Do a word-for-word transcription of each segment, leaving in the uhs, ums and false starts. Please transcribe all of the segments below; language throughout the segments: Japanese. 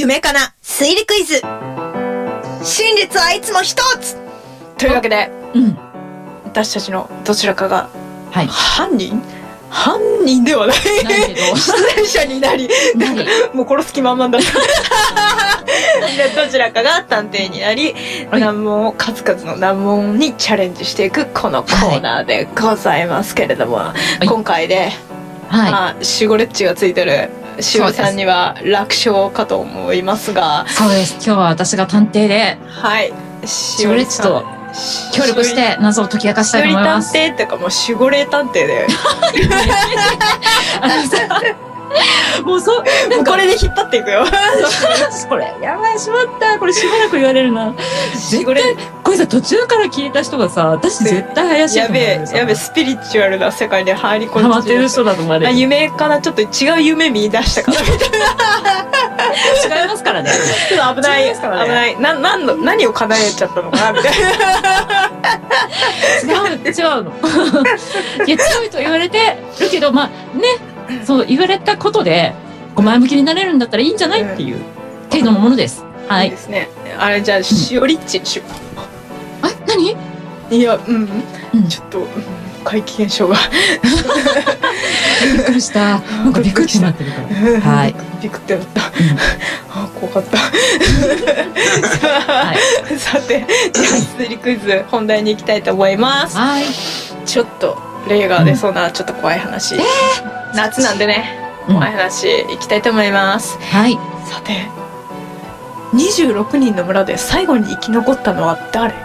夢かな推理クイズ。真実はいつも一つというわけで、 うん、 私たちのどちらかが、 はい、 犯人犯人ではないないけど出演者になりもう殺す気満々だったでどちらかが探偵になり、はい、難問を数々の難問にチャレンジしていくこのコーナーでございますけれども、はい、今回で、はいまあ、シゴレッチがついてるしおりさんには楽勝かと思いますが、 そうです。今日は私が探偵で、 はいしおりっちと協力して謎を解き明かしたいと思います。 しおり探偵っていうかもう守護霊探偵であのさもうそう、 もうこれで引っ張っていくよこれやばい、しまった。これしばらく言われるな。絶対これさ、途中から聞いた人がさ、私絶対怪しいと思う。 やべえやべえ、スピリチュアルな世界に入り込んでハマってる人だと思われる。 夢からちょっと違う夢見出したからみたいな違いますからね。 ちょっと危ない、ね、危ないな、何の何を叶えちゃったのかなみたいな違う違うのいや強いと言われてるけど、まあね、そう言われたことで前向きになれるんだったらいいんじゃないっていう程度のものです。はい。いいですね。あれじゃあしおりっちしよう。 あ、何？ いや、うん、うん、ちょっと、うん、怪奇現象がびっくりした。なんかビクってなってるから。はい。 ビクってなった。あ、怖かった。 はい、 さて、じゃあ推理クイズ本題に行きたいと思います。 はい。ちょっと例が出そうな、うん、ちょっと怖い話。えー、夏なんでね、怖い話いきたいと思います。 はい。 さて、にじゅうろくにんの村で最後に生き残ったのは誰？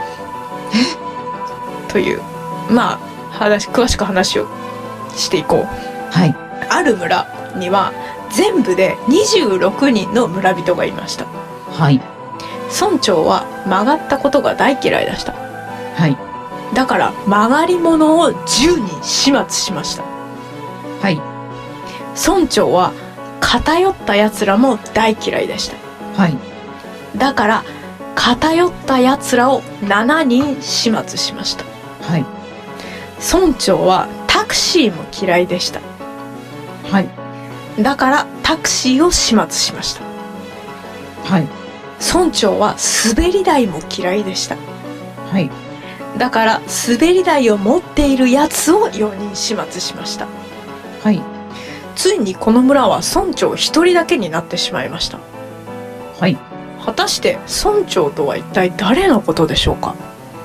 というまあ話詳しく話をしていこう。 はい。 ある村には全部でにじゅうろくにんの村人がいました。 はい。 村長は曲がったことが大嫌いでした。 はい。 だから曲がり者をじゅうにん始末しました。 はい。 村長は偏った奴らも大嫌いでした。 はい。 だから偏った奴らをしちにん始末しました。 はい。 村長はタクシーも嫌いでした。 はい。 だからタクシーを始末しました。 はい。 村長は滑り台も嫌いでした。 はい。 だから滑り台を持っているやつをよにん始末しました。 はい。 ついにこの村は村長一人だけになってしまいました。 はい。 果たして村長とは一体誰のことでしょうか？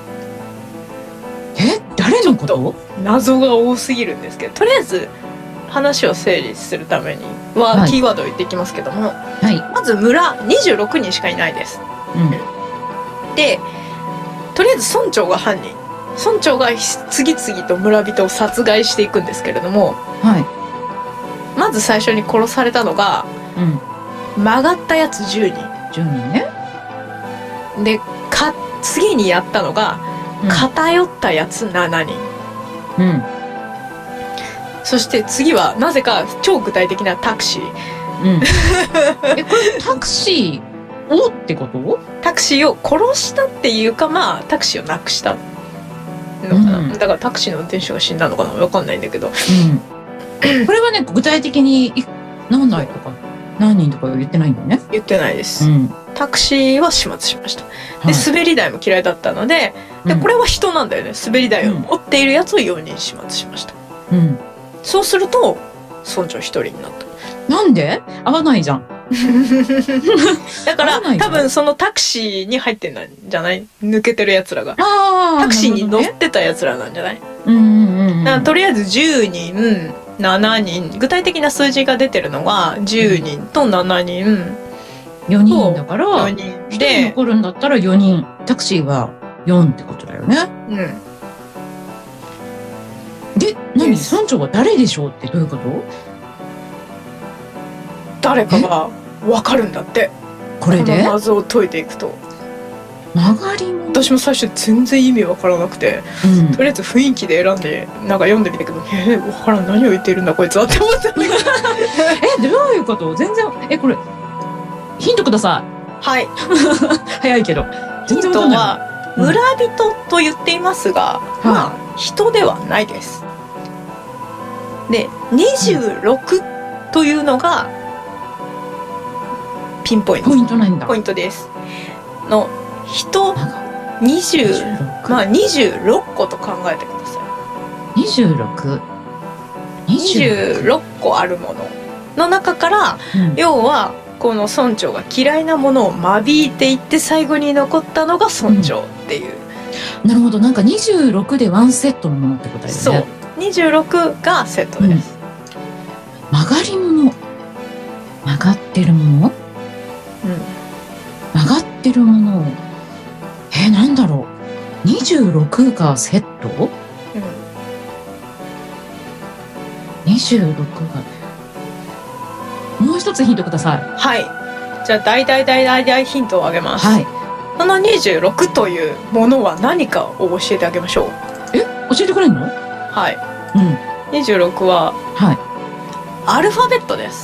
え、誰のこと？ ちょっと謎が多すぎるんですけど、とりあえず話を整理するためには、はい、キーワードを言っていきますけども、はい、まず村にじゅうろくにんしかいないです。うん、で、とりあえず村長が犯人。村長が次々と村人を殺害していくんですけれども、はい、まず最初に殺されたのが、うん、曲がったやつじゅうにん。 じゅうにんね。 で、か次にやったのが、うん、偏ったやつしちにん。うん。そして次はなぜか超具体的なタクシー。 うん、え、これタクシーをってこと？ タクシーを殺したっていうか、まあタクシーをなくしたのかな、うん、だからタクシーの運転手が死んだのかな、分かんないんだけど、うん、 これはね具体的に何台とか何人とか言ってないんだよね。 言ってないです、うん、タクシーは始末しました。で、はい、滑り台も嫌いだったので、でこれは人なんだよね。滑り台を持っているやつをよにん始末しました。うん、そうすると村長ひとりになった。 なんで？合わないじゃん。 だから多分そのタクシーに入ってんじゃない？抜けてるやつらがタクシーに乗ってたやつらなんじゃない？うんうんうん、だからとりあえずじゅうにん、しちにん、具体的な数字が出てるのがじゅうにんとしちにん、 よにんだからよにんでひとり残るんだったらよにん、タクシーはよんってことだよね。うん。で、何？村長は誰でしょうってどういうこと？ 誰かが分かるんだって。 これでこの謎を解いていくと。 曲がりも私も最初全然意味分からなくて、うん、とりあえず雰囲気で選んでなんか読んでみたけど、えー、分からん、何を言っているんだこいつはって思ったえ、どういうこと？全然、え、これヒントください。はい早いけど。 ヒントは村人と言っていますが、うん、まあ人ではないです。で、にじゅうろくというのがピンポイント。 ポイントないんだ。 ポイントです。の人にじゅう、まあにじゅうろっこと考えてください。にじゅうろく。 にじゅうろっこあるものの中から、うん、要はこの村長が嫌いなものを間引いていって最後に残ったのが村長っていう。 うん、なるほど。なんかにじゅうろくでワンセットのものってことですね。 そう。にじゅうろくがセットです。 うん、曲がり物。曲がってるもの。 うん。 曲がってるもの。えー、なんだろう。にじゅうろくがセット？うん。にじゅうろくが。もう一つヒントください。 はい。じゃあ大大大大大ヒントをあげます。 はい。 そのにじゅうろくというものは何かを教えてあげましょう。 え？教えてくれんの？ はい。 うん。 にじゅうろくは、 はい。 アルファベットです。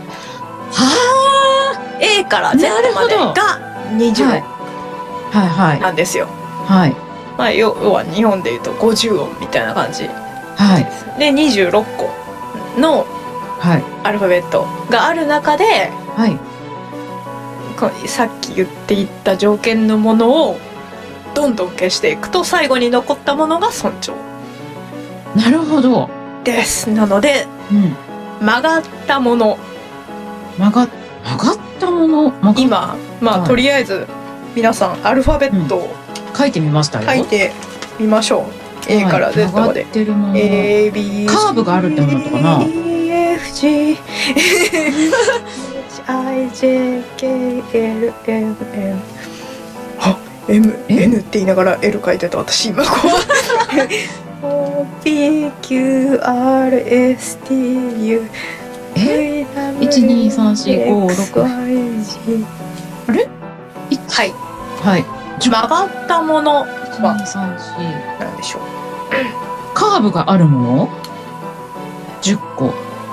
はあ。A から Z までがにじゅうろく。 はいはいなんですよ。 はい。 まあ、要は日本でいうとごじゅうおんみたいな感じ。 はい。 で、にじゅうろっこのアルファベットがある中で、 はい。 こうさっき言っていった条件のものをどんどん消していくと最後に残ったものが村長。 なるほど。 です。なので、うん、曲がったもの。 曲が、曲がったもの。 今、まあ、はい、とりあえず皆さんアルファベットを、 うん、書いてみましたよ。 書いてみましょう。A から Z まで。 曲がってるもの。 A B カーブがあるってものとかな。 E F G I J K L M N あ M N って言いながら L 書いてた私今怖いO P Q R S T U えいちにさんしごろくあれはいはい曲がったものはちにさんし何でしょう。 カーブがあるものじゅっこ、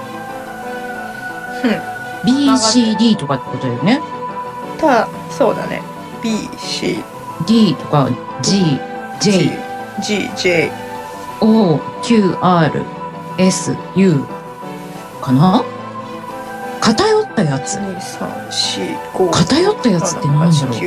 うん、 ビーシーディー とかってことだよね。 たそうだね ビーシーディー とか ジージェイジージェイオーキューアールエスユー かな。偏ったやつ。 にさんしご偏ったやつって何だろう。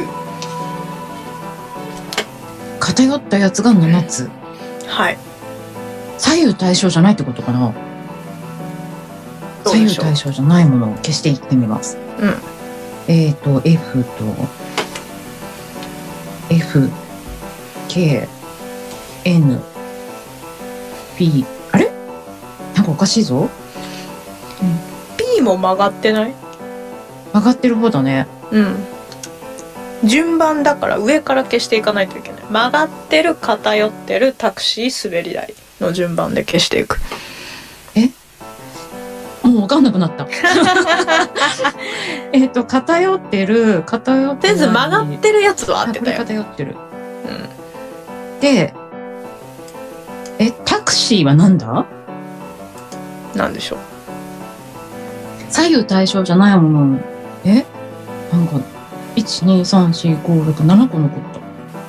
偏ったやつがななつ。 はい。 左右対称じゃないってことかな。左右対称じゃないものを消していってみます。 うん。 えっと F と F K N P あれ？なんかおかしいぞ。うん、 P も曲がってない？ 曲がってる方だね。 うん。順番だから上から消していかないといけない。曲がってる、偏ってる、タクシー、滑り台の順番で消していく。 え？もう分かんなくなった。えっと偏ってる、偏ってる。 とりあえず曲がってるやつは合ってたよ。 偏ってる。 うん。 で、えタクシーはなんだ？ なんでしょう。 左右対称じゃないもの。え？なんかいちにさんしごろくななこ残った。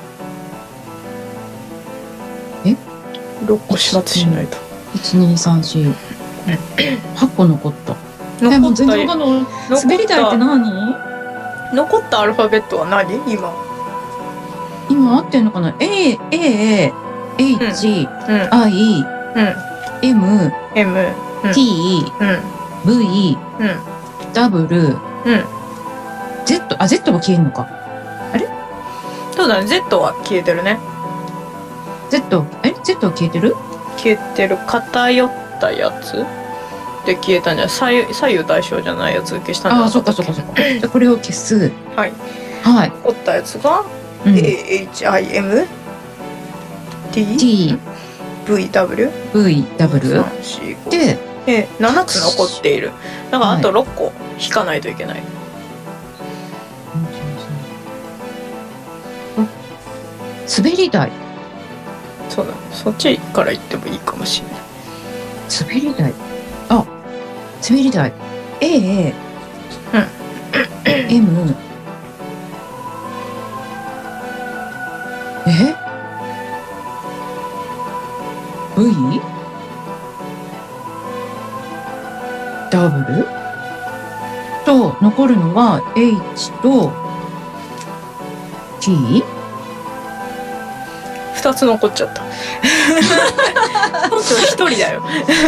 え？ ろっこ始末しないと。 いちにさんしはっこ残った。 残ったえもう全然わかんない。滑り台って何？ 残ったアルファベットは何？今。 今合ってんのかな？ A A H I M M T V W Z あ Z は消えんのか。あれ？ そうだね Z は消えてるね。 Z え Z は消えてる？ 消えてる。偏ったやつで消えたんじゃない？左右左右対称じゃないやつ消したんじゃない？ ああそっかそっかそっか。じゃこれを消す。 はいはい。 残ったやつが、うん、A H I M T T V W V W ででななつ残っている。だからあとろっこ引かないといけない。 滑り台。 そうだね。そっちから行ってもいいかもしれない。 滑り台。あ、滑り台。A、 うん、 M、え V、W と残るのは H と T？ 二つ残っちゃった。本当一人だよ。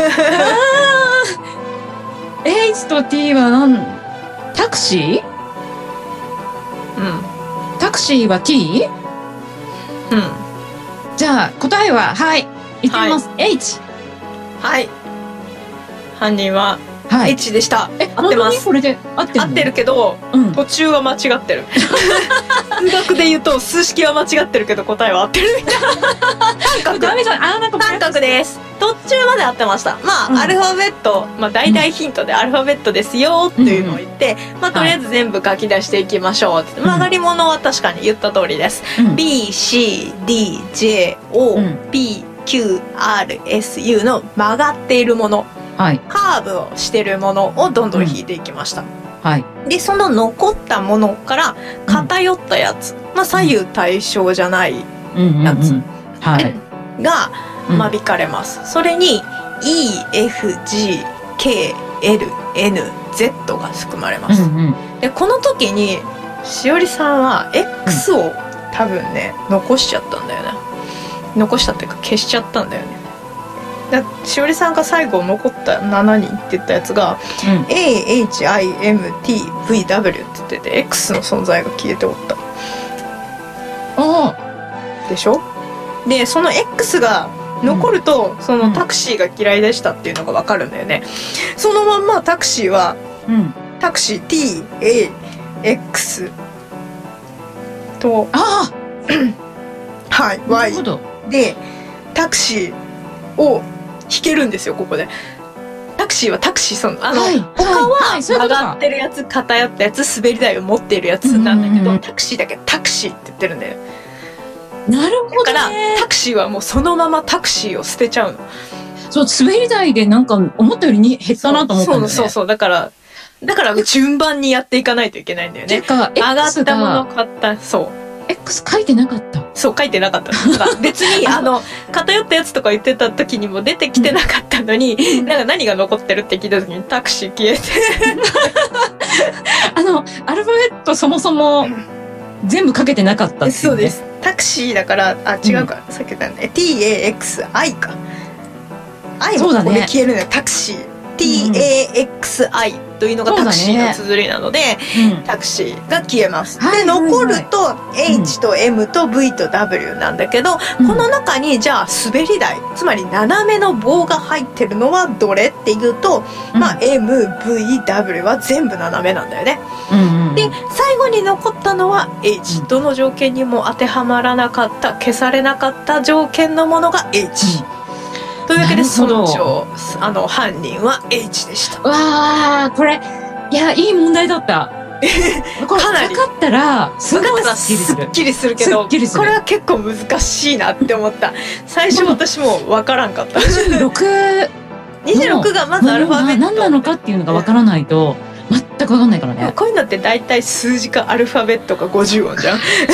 H と T は何？タクシー？ うん。 タクシーは T？ うん。 じゃあ答えは、はい、言ってみます。はい、H。 はい。犯人ははい、 H でした。 え、合ってます。これで合ってる。 合ってるけど、うん、途中は間違ってる。数学で言うと数式は間違ってるけど答えは合ってるみたいな。三角。ダメじゃん。あ、なんか三角です。途中まで合ってました。まあ、うん、アルファベット、まあ大体ヒントでアルファベットですよっていうのを言って、うん、まあとりあえず全部書き出していきましょうって。曲がり物は確かに言った通りです。うん、B、C、D、J、O、うん、P、Q、R、S、U の曲がっているもの。はい、カーブをしてるものをどんどん引いていきました。うん、はい、でその残ったものから偏ったやつ、うん、まあ、左右対称じゃないやつが間引かれます。それに E、F、G、K、L、N、Z が含まれます。うんうん、でこの時にしおりさんは X を多分ね残しちゃったんだよね。残したっていうか消しちゃったんだよね。だしおりさんが最後残ったしちにんって言ったやつが、うん、A、H、I、M、T、V、W って言ってて X の存在が消えておった。 ああでしょ。でその X が残ると、うん、そのタクシーが嫌いでしたっていうのが分かるんだよね。そのまんまタクシーは、うん、タクシー T、A、X とあはい Y でタクシーを引けるんですよ。ここでタクシーはタクシーそのあの、はい、他は曲がってるやつ偏ったやつ滑り台を持っているやつなんだけど、タクシーだけタクシーって言ってるんだよ。 なるほど、ね、 だからタクシーはもうそのままタクシーを捨てちゃうの。 そう滑り台でなんか思ったよりに減ったなと思ったんだよね。 そうそうそうだからだから順番にやっていかないといけないんだよね。 か上がったもの買ったそう。 X 書いてなかった。 そう書いてなかった。だから別にあの偏ったやつとか言ってた時にも出てきてなかったのに、うん、なんか何が残ってるって聞いた時にタクシー消えてあのアルファベットそもそも全部かけてなかったっていう、ね、 そうです。タクシーだからあ違うか、うん、さっき言ったね ティーエーエックスアイ か I もここで消えるのよ、ね、タクシー ティーエーエックスアイ というのがタクシーの綴りなので、ね、タクシーが消えます、うん、で、はいはいはい、残ると H と M と V と W なんだけど、うん、この中にじゃあ滑り台つまり斜めの棒が入ってるのはどれっていうと、うん、まあ エム、ブイ、ダブリュー は全部斜めなんだよね、うんうん、で最後に残ったのは H、うん、どの条件にも当てはまらなかった消されなかった条件のものが H、うんというわけでそのあの犯人は H でした。 わあこれいやいい問題だった。これかなり分かったらすごいすっきりするけどこれは結構難しいなって思った。最初私も分からんかった。 にじゅうろくにじゅうろくがまずアルファベット何なのかっていうのが分からないと全く分かんないからね。 こういうのって大体数字かアルファベットかごじゅう音じゃん。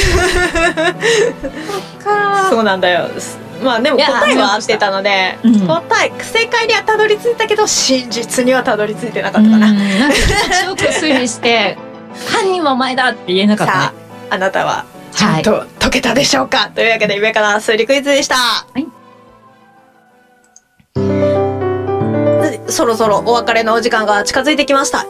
そうなんだよ。まあでも答えは合ってたので、うん、答え正解にはたどり着いたけど真実にはたどり着いてなかったかな。うんなんか気持ちよく推理して犯人はお前だって言えなかったね。 さああなたはちゃんと解けたでしょうか、はい、というわけで夢から推理クイズでした。はい、そろそろお別れのお時間が近づいてきました。はい、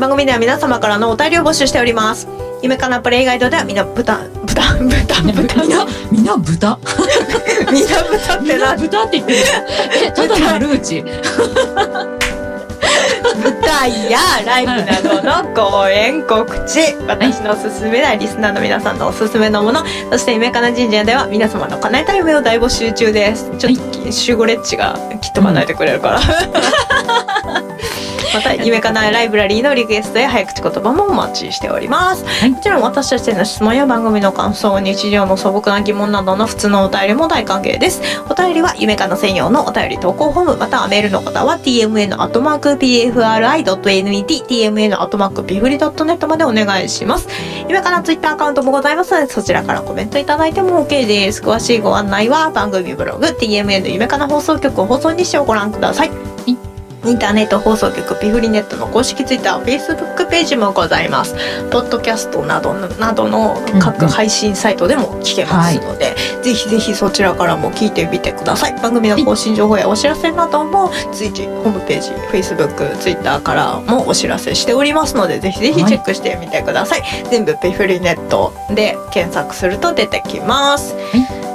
番組では皆様からのお便りを募集しております。夢かなプレイガイドではみんな豚豚豚豚みんなみんな豚みんな豚ってな豚って言ってるえただのルーチ舞台やライブなどの公演告知、私のおすすめやリスナーの皆さんのおすすめのもの、そして夢かな神社では皆様の叶えたい夢を大募集中です。ちょっと守護レッチがきっと叶えてくれるから、うんまた夢かなライブラリーのリクエストや早口言葉もお待ちしております、はい、もちろん私たちへの質問や番組の感想、日常の素朴な疑問などの普通のお便りも大歓迎です。お便りは夢かな専用のお便り投稿フォーム、またはメールの方は ティーエムエヌ アットマーク ピーエフアールアイ ドット エヌイーティー ティーエムエヌ アットマーク ピフリ ドット ネット までお願いします。夢かなツイッターアカウントもございますのでそちらからコメントいただいても OK です。詳しいご案内は番組ブログ ティーエムエヌ 夢かな放送局放送日誌をご覧ください。 インターネット放送局ピフリネットの公式ツイッター、フェイスブックページもございます。ポッドキャストなどなどの各配信サイトでも聞けますので、うんうん、ぜひぜひそちらからも聞いてみてください。番組の更新情報やお知らせなども随時ホームページ、フェイスブック、ツイッターからもお知らせしておりますので、ぜひぜひチェックしてみてください。はい、全部ピフリネットで検索すると出てきます。はい、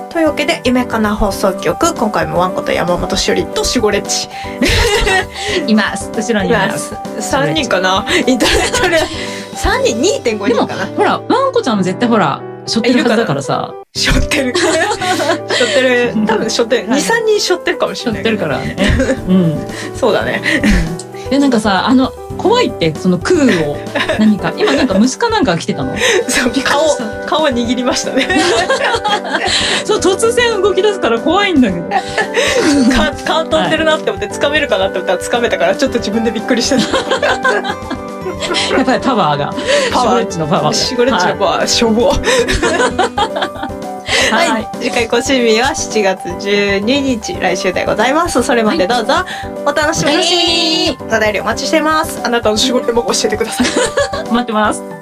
というわけで夢かな放送局、今回もワンコと山本しおりとしごれっちいます後ろにいますさんにんかな、インターネットでさんにん にてんご 人かな。 でもほらワンコちゃんも絶対ほら背負ってるはずだからさ、 背負ってる背負ってる多分背負ってる にさんにん背負ってるかもしれない背負ってるからねうんそうだねでなんかさ、あの怖いってその空を何か今なんか虫かなんか来てたのそう顔顔を握りましたねそう突然動き出すから怖いんだけど顔飛んでるなって思って掴めるかなって思ったら掴めたからちょっと自分でびっくりしたやっぱりパワーがパワーシゴレッチのパワーシゴレッチのパワーしょぼはい、はい、次回更新日はしちがつじゅうににち来週でございます。それまでどうぞお楽しみに。お便りお待ちしてます。あなたの仕事も教えてください待ってます。